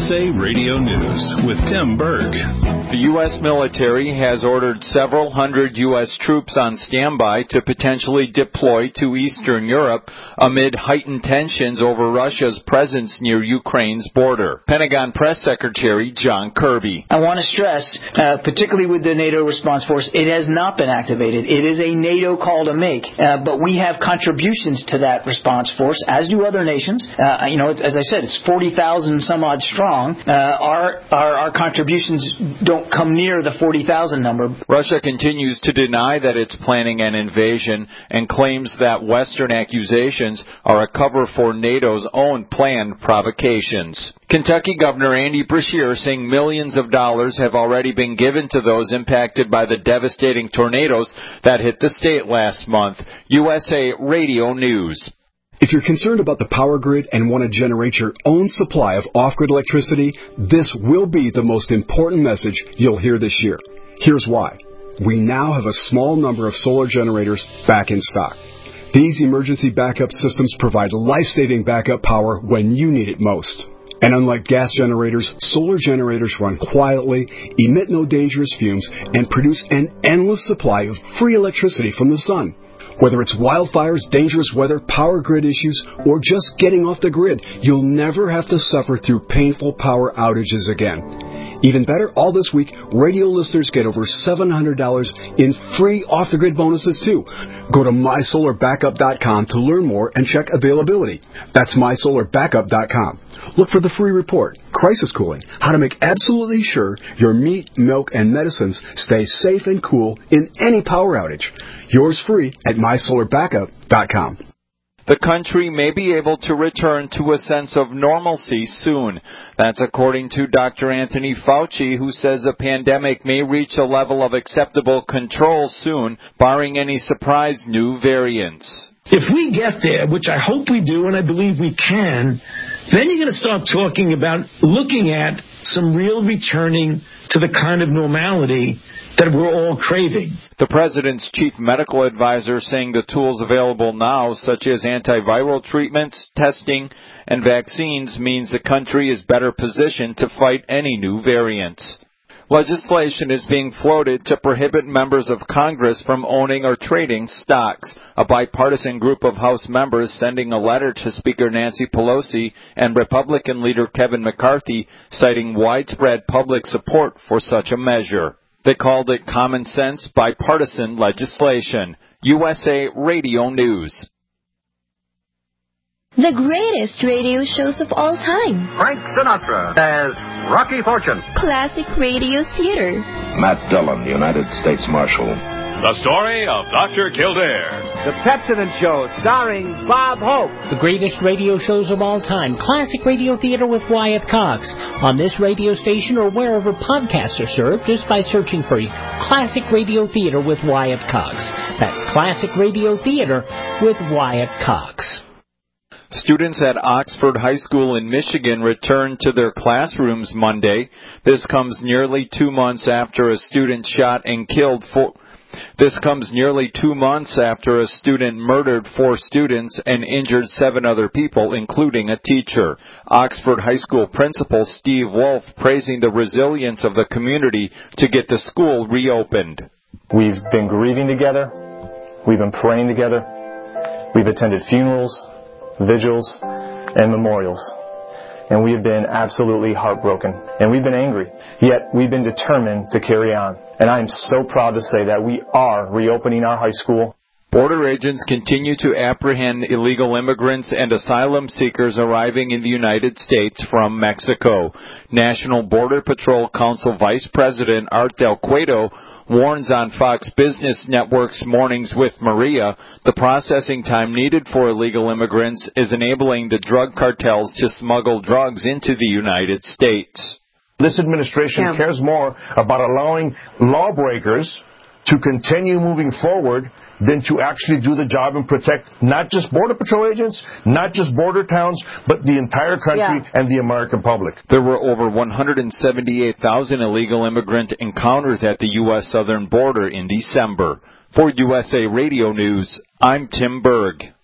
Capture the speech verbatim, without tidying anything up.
S A Radio News with Tim Berg. The U S military has ordered several hundred U S troops on standby to potentially deploy to Eastern Europe amid heightened tensions over Russia's presence near Ukraine's border. Pentagon Press Secretary John Kirby. I want to stress, uh, particularly with the NATO response force, it has not been activated. It is a NATO call to make, uh, but we have contributions to that response force, as do other nations. Uh, you know, as I said, it's forty thousand some odd strong. Uh, our, our our contributions don't come near the forty thousand number. Russia continues to deny that it's planning an invasion and claims that Western accusations are a cover for NATO's own planned provocations. Kentucky Governor Andy Beshear saying millions of dollars have already been given to those impacted by the devastating tornadoes that hit the state last month. U S A Radio News. If you're concerned about the power grid and want to generate your own supply of off-grid electricity, this will be the most important message you'll hear this year. Here's why. We now have a small number of solar generators back in stock. These emergency backup systems provide life-saving backup power when you need it most. And unlike gas generators, solar generators run quietly, emit no dangerous fumes, and produce an endless supply of free electricity from the sun. Whether it's wildfires, dangerous weather, power grid issues, or just getting off the grid, you'll never have to suffer through painful power outages again. Even better, all this week, radio listeners get over seven hundred dollars in free off-the-grid bonuses, too. Go to my solar backup dot com to learn more and check availability. That's my solar backup dot com. Look for the free report, Crisis Cooling, how to make absolutely sure your meat, milk, and medicines stay safe and cool in any power outage. Yours free at my solar backup dot com. The country may be able to return to a sense of normalcy soon. That's according to Doctor Anthony Fauci, who says a pandemic may reach a level of acceptable control soon, barring any surprise new variants. If we get there, which I hope we do and I believe we can, then you're going to start talking about looking at some real returning to the kind of normality that we're all craving. The president's chief medical advisor saying the tools available now, such as antiviral treatments, testing, and vaccines, means the country is better positioned to fight any new variants. Legislation is being floated to prohibit members of Congress from owning or trading stocks. A bipartisan group of House members sending a letter to Speaker Nancy Pelosi and Republican leader Kevin McCarthy, citing widespread public support for such a measure. They called it common sense bipartisan legislation. U S A Radio News. The greatest radio shows of all time. Frank Sinatra as Rocky Fortune. Classic radio theater. Matt Dillon, United States Marshal. The story of Doctor Kildare. The Pepsodent Show, starring Bob Hope. The greatest radio shows of all time. Classic radio theater with Wyatt Cox. On this radio station or wherever podcasts are served, just by searching for Classic Radio Theater with Wyatt Cox. That's Classic Radio Theater with Wyatt Cox. Students at Oxford High School in Michigan returned to their classrooms Monday. This comes nearly two months after a student shot and killed four... This comes nearly two months after a student murdered four students and injured seven other people, including a teacher. Oxford High School principal Steve Wolf praising the resilience of the community to get the school reopened. We've been grieving together. We've been praying together. We've attended funerals, vigils, and memorials. And we have been absolutely heartbroken. And we've been angry. Yet we've been determined to carry on. And I am so proud to say that we are reopening our high school. Border agents continue to apprehend illegal immigrants and asylum seekers arriving in the United States from Mexico. National Border Patrol Council Vice President Art Del Cueto warns on Fox Business Network's Mornings with Maria, the processing time needed for illegal immigrants is enabling the drug cartels to smuggle drugs into the United States. This administration yeah. cares more about allowing lawbreakers to continue moving forward than to actually do the job and protect not just Border Patrol agents, not just border towns, but the entire country yeah. and the American public. There were over one hundred seventy-eight thousand illegal immigrant encounters at the U S southern border in December. For U S A Radio News, I'm Tim Berg.